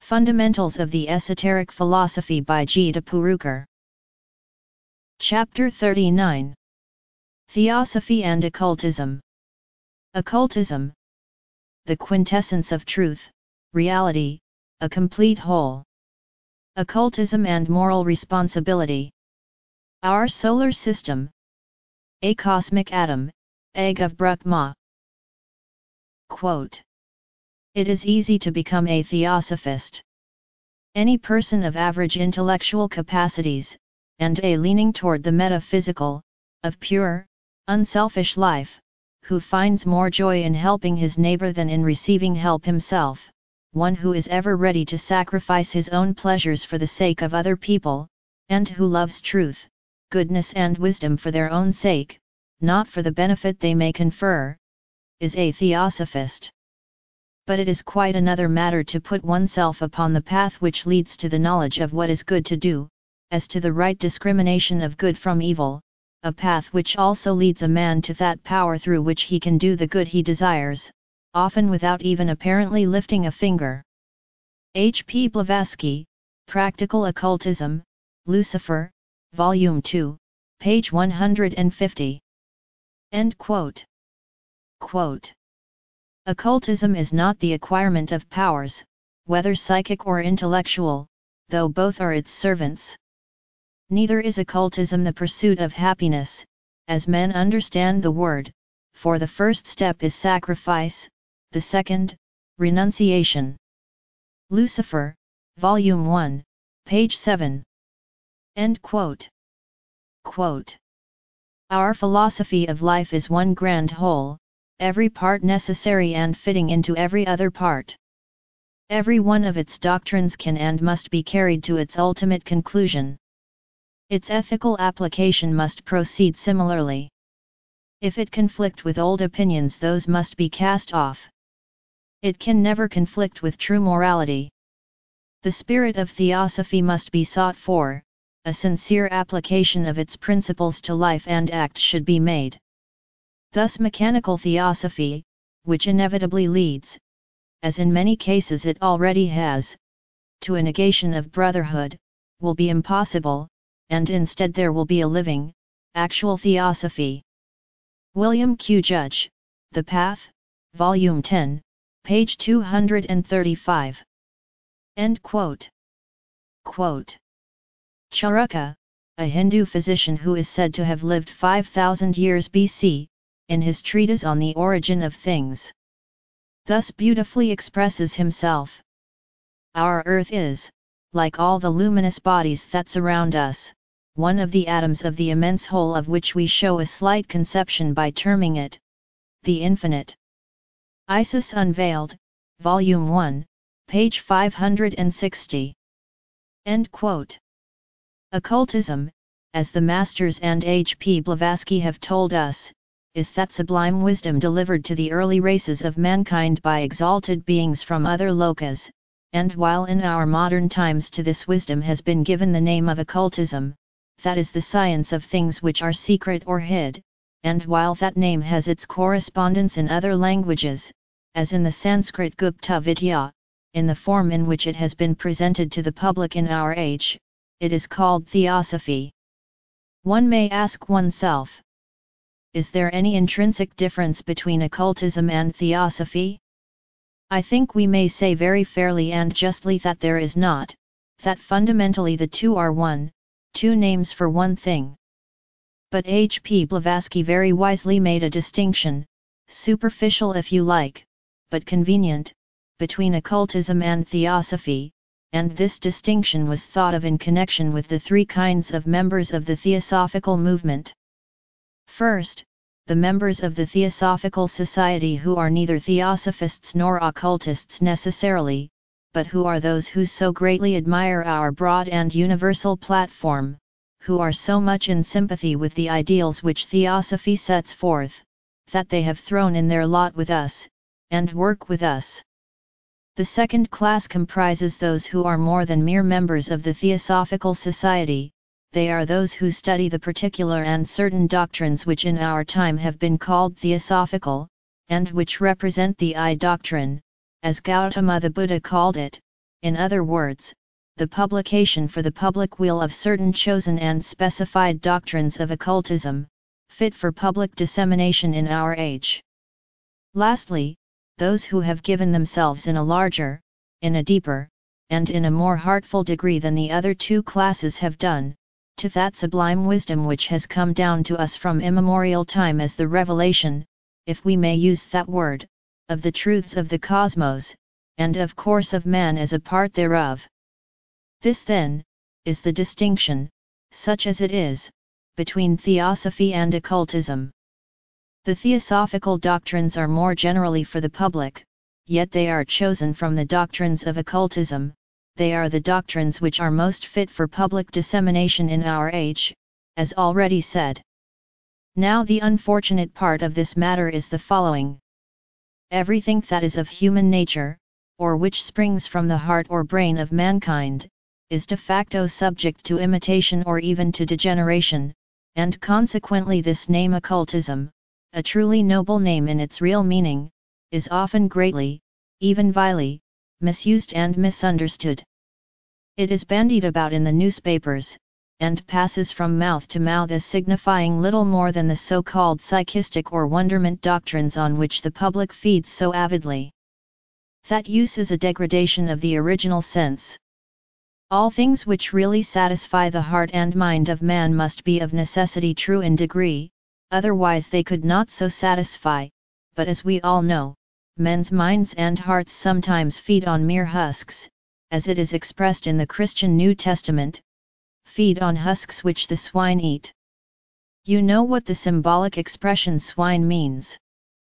Fundamentals of the Esoteric Philosophy by G. de Purukar. Chapter 39. Theosophy and Occultism. Occultism. The quintessence of truth, reality, a complete whole. Occultism and moral responsibility. Our solar system. A cosmic atom, egg of Brahma. Quote. It is easy to become a theosophist. Any person of average intellectual capacities, and a leaning toward the metaphysical, of pure, unselfish life, who finds more joy in helping his neighbor than in receiving help himself, one who is ever ready to sacrifice his own pleasures for the sake of other people, and who loves truth, goodness and wisdom for their own sake, not for the benefit they may confer, is a theosophist. But it is quite another matter to put oneself upon the path which leads to the knowledge of what is good to do, as to the right discrimination of good from evil, a path which also leads a man to that power through which he can do the good he desires, often without even apparently lifting a finger. H. P. Blavatsky, Practical Occultism, Lucifer, Volume 2, page 150. End quote. Quote. Occultism is not the acquirement of powers, whether psychic or intellectual, though both are its servants. Neither is occultism the pursuit of happiness, as men understand the word, for the first step is sacrifice, the second, renunciation. Lucifer, Volume 1, page 7. End quote. Quote. Our philosophy of life is one grand whole, every part necessary and fitting into every other part. Every one of its doctrines can and must be carried to its ultimate conclusion. Its ethical application must proceed similarly. If it conflict with old opinions, those must be cast off. It can never conflict with true morality. The spirit of theosophy must be sought for, a sincere application of its principles to life and act should be made. Thus mechanical theosophy, which inevitably leads, as in many cases it already has, to a negation of brotherhood, will be impossible, and instead there will be a living, actual theosophy. William Q. Judge, The Path, Volume 10, page 235. End quote. Quote. Charukya, a Hindu physician who is said to have lived 5,000 years BC, in his treatise on the origin of things, thus beautifully expresses himself. Our earth is, like all the luminous bodies that surround us, one of the atoms of the immense whole of which we show a slight conception by terming it the infinite. Isis Unveiled, Volume 1, page 560. End quote. Occultism, as the masters and H. P. Blavatsky have told us, is that sublime wisdom delivered to the early races of mankind by exalted beings from other lokas, and while in our modern times to this wisdom has been given the name of occultism, that is the science of things which are secret or hid, and while that name has its correspondence in other languages, as in the Sanskrit Gupta Vidya, in the form in which it has been presented to the public in our age, it is called theosophy. One may ask oneself, is there any intrinsic difference between occultism and theosophy? I think we may say very fairly and justly that there is not, that fundamentally the two are one, two names for one thing. But H. P. Blavatsky very wisely made a distinction, superficial if you like, but convenient, between occultism and theosophy, and this distinction was thought of in connection with the three kinds of members of the Theosophical movement. First, the members of the Theosophical Society who are neither theosophists nor occultists necessarily, but who are those who so greatly admire our broad and universal platform, who are so much in sympathy with the ideals which theosophy sets forth, that they have thrown in their lot with us, and work with us. The second class comprises those who are more than mere members of the Theosophical Society. They are those who study the particular and certain doctrines which in our time have been called theosophical, and which represent the I doctrine, as Gautama the Buddha called it, in other words, the publication for the public weal of certain chosen and specified doctrines of occultism, fit for public dissemination in our age. Lastly, those who have given themselves in a larger, in a deeper, and in a more heartful degree than the other two classes have done, to that sublime wisdom which has come down to us from immemorial time as the revelation, if we may use that word, of the truths of the cosmos, and of course of man as a part thereof. This then, is the distinction, such as it is, between theosophy and occultism. The theosophical doctrines are more generally for the public, yet they are chosen from the doctrines of occultism. They are the doctrines which are most fit for public dissemination in our age, as already said. Now the unfortunate part of this matter is the following. Everything that is of human nature, or which springs from the heart or brain of mankind, is de facto subject to imitation or even to degeneration, and consequently this name occultism, a truly noble name in its real meaning, is often greatly, even vilely, misused and misunderstood. It is bandied about in the newspapers, and passes from mouth to mouth as signifying little more than the so-called psychistic or wonderment doctrines on which the public feeds so avidly. That use is a degradation of the original sense. All things which really satisfy the heart and mind of man must be of necessity true in degree, otherwise they could not so satisfy, but as we all know, men's minds and hearts sometimes feed on mere husks, as it is expressed in the Christian New Testament, feed on husks which the swine eat. You know what the symbolic expression swine means.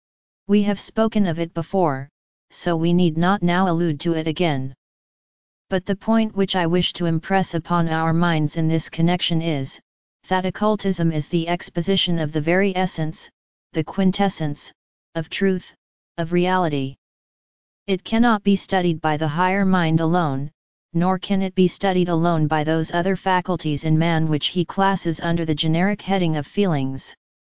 We have spoken of it before, so we need not now allude to it again. But the point which I wish to impress upon our minds in this connection is, that occultism is the exposition of the very essence, the quintessence, of truth, of reality. It cannot be studied by the higher mind alone, nor can it be studied alone by those other faculties in man which he classes under the generic heading of feelings.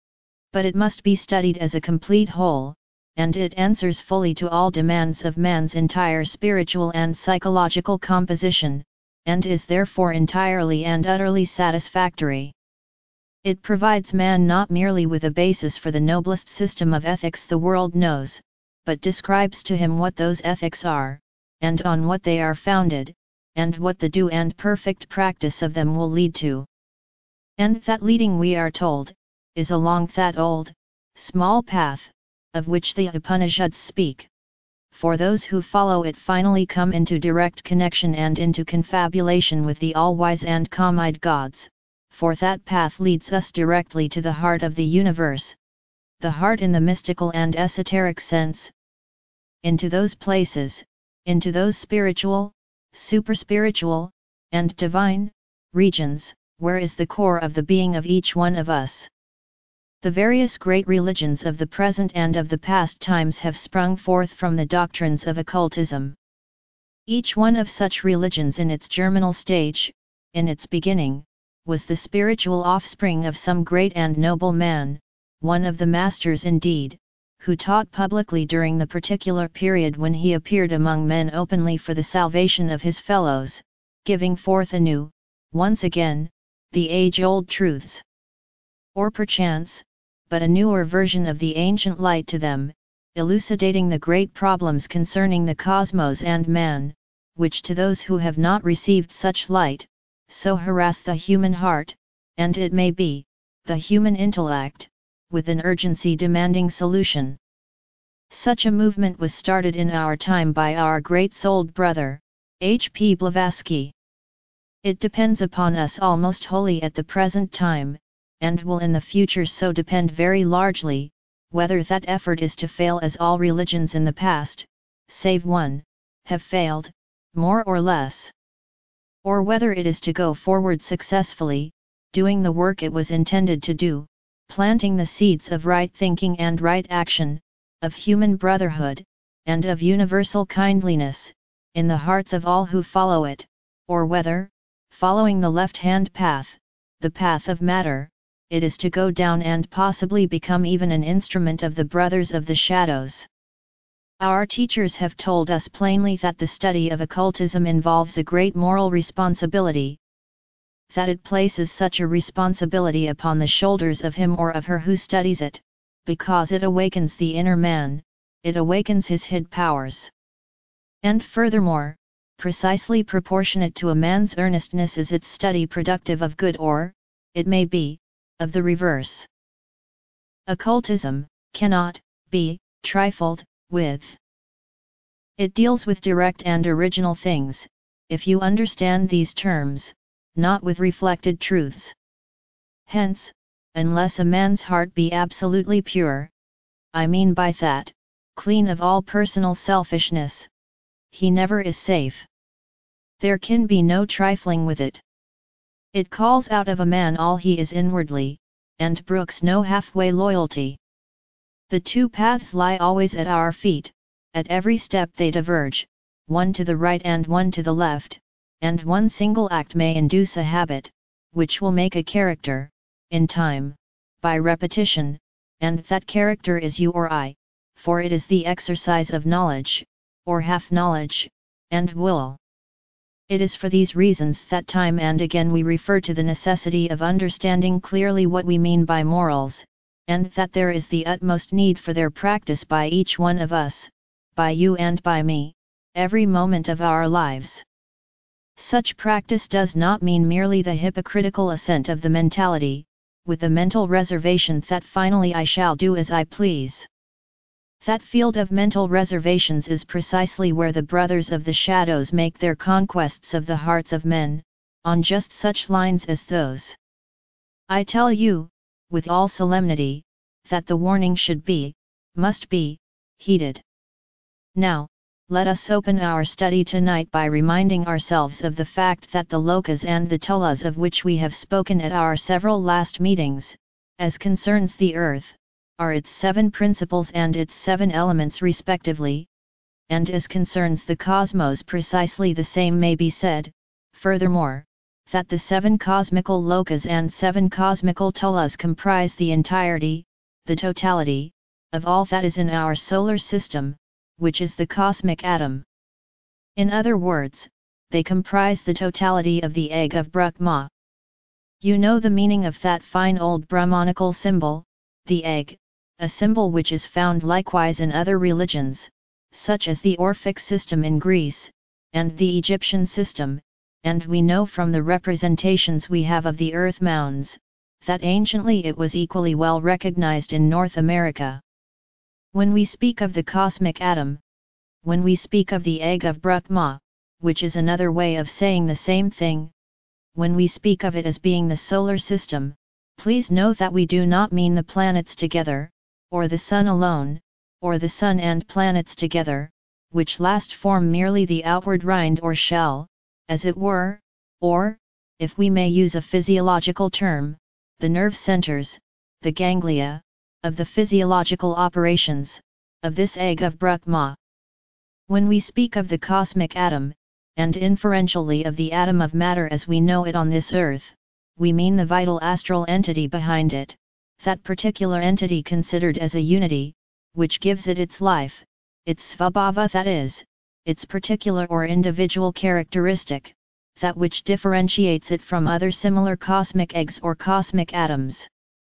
But it must be studied as a complete whole, and it answers fully to all demands of man's entire spiritual and psychological composition, and is therefore entirely and utterly satisfactory. It provides man not merely with a basis for the noblest system of ethics the world knows, but describes to him what those ethics are, and on what they are founded, and what the due and perfect practice of them will lead to. And that leading, we are told, is along that old, small path, of which the Upanishads speak. For those who follow it finally come into direct connection and into confabulation with the all-wise and calm-eyed gods, for that path leads us directly to the heart of the universe, the heart in the mystical and esoteric sense, into those places, into those spiritual, superspiritual, and divine regions, where is the core of the being of each one of us. The various great religions of the present and of the past times have sprung forth from the doctrines of occultism. Each one of such religions in its germinal stage, in its beginning, was the spiritual offspring of some great and noble man, one of the masters indeed, who taught publicly during the particular period when he appeared among men openly for the salvation of his fellows, giving forth anew, once again, the age-old truths. Or perchance, but a newer version of the ancient light to them, elucidating the great problems concerning the cosmos and man, which to those who have not received such light, so harass the human heart, and it may be, the human intellect, with an urgency demanding solution. Such a movement was started in our time by our great-souled brother, H. P. Blavatsky. It depends upon us almost wholly at the present time, and will in the future so depend very largely, whether that effort is to fail as all religions in the past, save one, have failed, more or less. Or whether it is to go forward successfully, doing the work it was intended to do, planting the seeds of right thinking and right action, of human brotherhood, and of universal kindliness, in the hearts of all who follow it, or whether, following the left-hand path, the path of matter, it is to go down and possibly become even an instrument of the brothers of the shadows. Our teachers have told us plainly that the study of occultism involves a great moral responsibility, that it places such a responsibility upon the shoulders of him or of her who studies it, because it awakens the inner man, it awakens his hid powers. And furthermore, precisely proportionate to a man's earnestness is its study productive of good or, it may be, of the reverse. Occultism cannot be trifled with. It deals with direct and original things, if you understand these terms, not with reflected truths. Hence, unless a man's heart be absolutely pure, I mean by that, clean of all personal selfishness, he never is safe. There can be no trifling with it. It calls out of a man all he is inwardly, and brooks no halfway loyalty. The two paths lie always at our feet, at every step they diverge, one to the right and one to the left, and one single act may induce a habit, which will make a character, in time, by repetition, and that character is you or I, for it is the exercise of knowledge, or half-knowledge, and will. It is for these reasons that time and again we refer to the necessity of understanding clearly what we mean by morals, and that there is the utmost need for their practice by each one of us, by you and by me, every moment of our lives. Such practice does not mean merely the hypocritical assent of the mentality, with the mental reservation that finally I shall do as I please. That field of mental reservations is precisely where the brothers of the shadows make their conquests of the hearts of men, on just such lines as those. I tell you, with all solemnity, that the warning should be, must be, heeded. Now, let us open our study tonight by reminding ourselves of the fact that the lokas and the tulas of which we have spoken at our several last meetings, as concerns the earth, are its 7 principles and its 7 elements respectively, and as concerns the cosmos precisely the same may be said, furthermore, that the 7 cosmical lokas and 7 cosmical tulas comprise the entirety, the totality, of all that is in our solar system, which is the cosmic atom. In other words, they comprise the totality of the egg of Brahma. You know the meaning of that fine old Brahmanical symbol, the egg, a symbol which is found likewise in other religions, such as the Orphic system in Greece, and the Egyptian system, and we know from the representations we have of the earth mounds, that anciently it was equally well recognized in North America. When we speak of the cosmic atom, when we speak of the egg of Brahma, which is another way of saying the same thing, when we speak of it as being the solar system, please note that we do not mean the planets together, or the sun alone, or the sun and planets together, which last form merely the outward rind or shell, as it were, or, if we may use a physiological term, the nerve centers, the ganglia, of the physiological operations, of this egg of Brahma. When we speak of the cosmic atom, and inferentially of the atom of matter as we know it on this earth, we mean the vital astral entity behind it, that particular entity considered as a unity, which gives it its life, its svabhava, that is, its particular or individual characteristic, that which differentiates it from other similar cosmic eggs or cosmic atoms.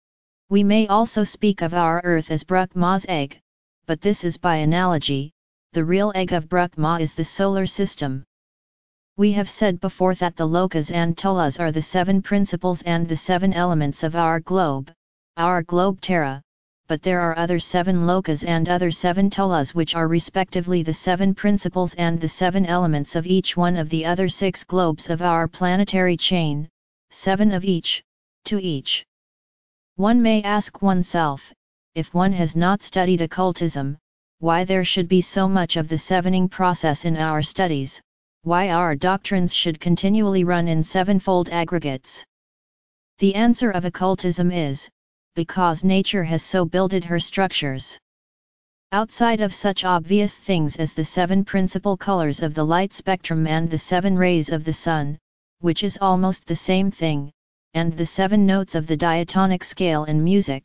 We may also speak of our earth as Brahma's egg, but this is by analogy. The real egg of Brahma is the solar system. We have said before that the lokas and tulas are the 7 principles and the 7 elements of our globe Terra, but there are other 7 lokas and other 7 tulas which are respectively the 7 principles and the 7 elements of each one of the other 6 globes of our planetary chain, 7 of each, to each. One may ask oneself, if one has not studied occultism, why there should be so much of the sevening process in our studies, why our doctrines should continually run in 7-fold aggregates. The answer of occultism is, because nature has so builded her structures. Outside of such obvious things as the 7 principal colors of the light spectrum and the 7 rays of the sun, which is almost the same thing, and the 7 notes of the diatonic scale in music,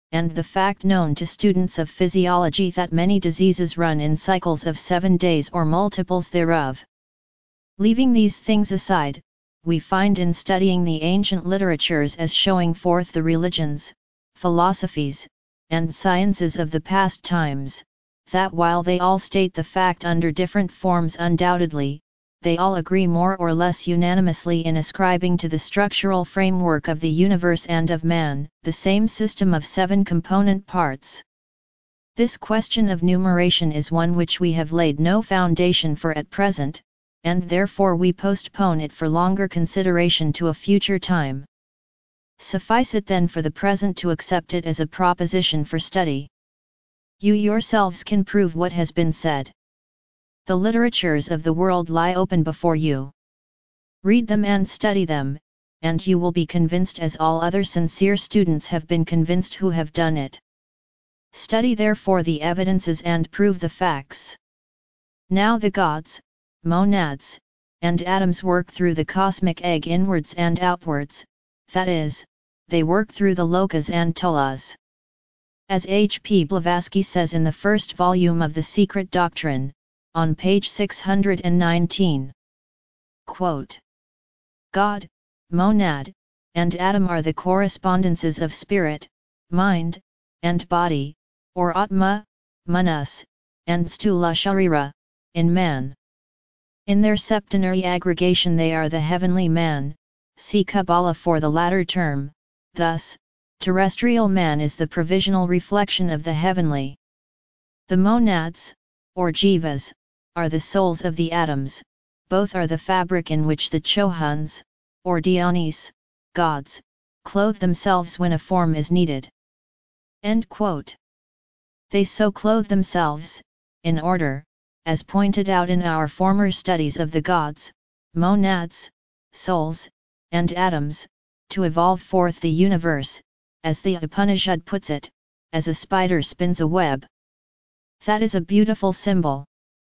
and the fact known to students of physiology that many diseases run in cycles of 7 days or multiples thereof. Leaving these things aside, we find in studying the ancient literatures as showing forth the religions, philosophies, and sciences of the past times, that while they all state the fact under different forms undoubtedly, they all agree more or less unanimously in ascribing to the structural framework of the universe and of man, the same system of 7 component parts. This question of numeration is one which we have laid no foundation for at present, and therefore we postpone it for longer consideration to a future time. Suffice it then for the present to accept it as a proposition for study. You yourselves can prove what has been said. The literatures of the world lie open before you. Read them and study them, and you will be convinced as all other sincere students have been convinced who have done it. Study therefore the evidences and prove the facts. Now the gods, monads, and atoms work through the cosmic egg inwards and outwards, that is, they work through the lokas and tolas. As H. P. Blavatsky says in the first volume of The Secret Doctrine, on page 619. Quote, God, monad, and atom are the correspondences of spirit, mind, and body, or atma, manas, and stula sharira, in man. In their septenary aggregation they are the heavenly man, see Kabbalah for the latter term. Thus, terrestrial man is the provisional reflection of the heavenly. The monads, or jivas, are the souls of the atoms, both are the fabric in which the chohans, or dhyanis, gods, clothe themselves when a form is needed. End quote. They so clothe themselves, in order, as pointed out in our former studies of the gods, monads, souls, and atoms, to evolve forth the universe, as the Upanishad puts it, as a spider spins a web. That is a beautiful symbol.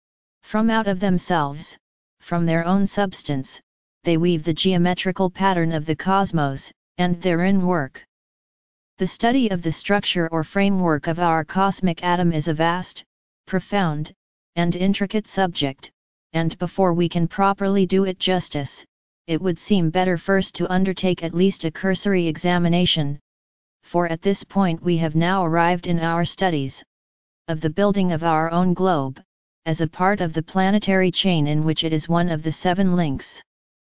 From out of themselves, from their own substance, they weave the geometrical pattern of the cosmos, and therein work. The study of the structure or framework of our cosmic atom is a vast, profound, and intricate subject, and before we can properly do it justice, it would seem better first to undertake at least a cursory examination, for at this point we have now arrived in our studies, of the building of our own globe, as a part of the planetary chain in which it is one of the 7 links.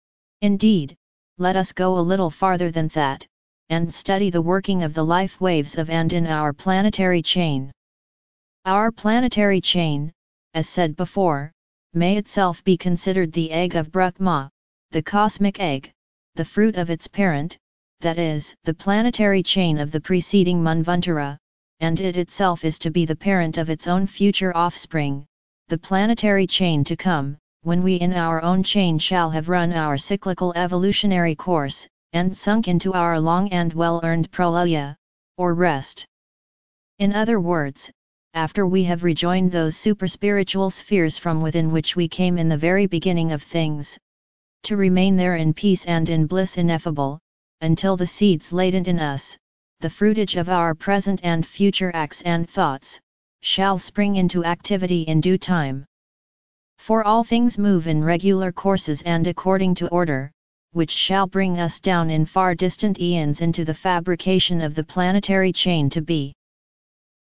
Indeed, let us go a little farther than that, and study the working of the life waves of and in our planetary chain. Our planetary chain, as said before, may itself be considered the egg of Brahma, the cosmic egg, the fruit of its parent, that is, the planetary chain of the preceding Manvantara, and it itself is to be the parent of its own future offspring, the planetary chain to come, when we in our own chain shall have run our cyclical evolutionary course, and sunk into our long and well-earned pralaya, or rest. In other words, after we have rejoined those superspiritual spheres from within which we came in the very beginning of things, to remain there in peace and in bliss ineffable, until the seeds latent in us, the fruitage of our present and future acts and thoughts, shall spring into activity in due time. For all things move in regular courses and according to order, which shall bring us down in far distant eons into the fabrication of the planetary chain to be.